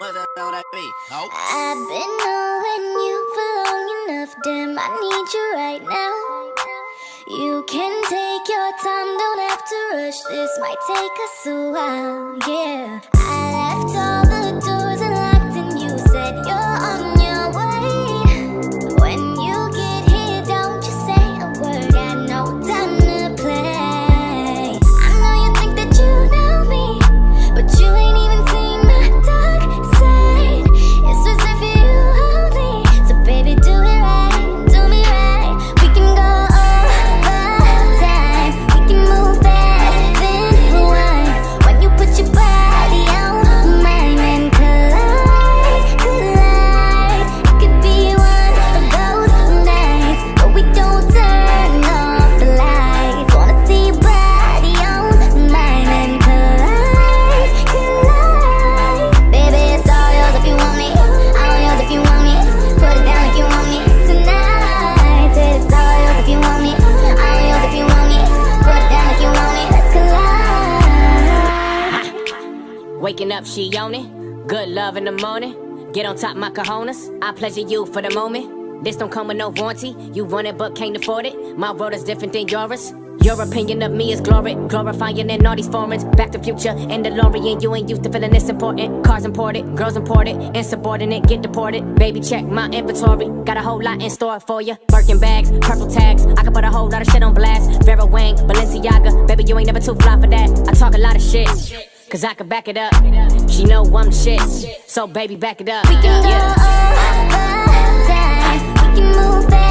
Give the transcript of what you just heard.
What the hell that be? Oh. I've been knowing you for long enough, damn, I need you right now. You can take your time, don't have to rush, this might take us a while, yeah. I left all the doors unlocked and you said you're on your way. When you get here, don't you say a word, got no time to play. I know you think that you know me, but you ain't even seen my dark side. It's as if you own me, so baby do it right, do me right. We can go over time, we can move fast, then rewind. When you put your body on mine and collide, collide. It could be one of those nights, but we don't turn off the lights. Wanna see your body on mine and collide, collide. Baby, it's all yours if you want me, all yours if you want me. Put it down if you want me tonight. Said it's all yours if you want me, all yours if you want me. Put it down if you want me, let's collide. Waking up, she on it. Good love in the morning. Get on top, my cojones. I pleasure you for the moment. This don't come with no warranty. You want it but can't afford it. My world is different than yours. Your opinion of me is glory, glorifying in all these formats. Back to future and DeLorean. You ain't used to feeling this important. Cars imported, girls imported, insubordinate, get deported. Baby, check my inventory. Got a whole lot in store for you. Birkin bags, purple tags. I can put a whole lot of shit on blast. Vera Wang, Balenciaga. Baby, you ain't never too fly for that. I talk a lot of shit, cause I can back it up. She know I'm the shit, so baby, back it up. We can go over time, we can move fast.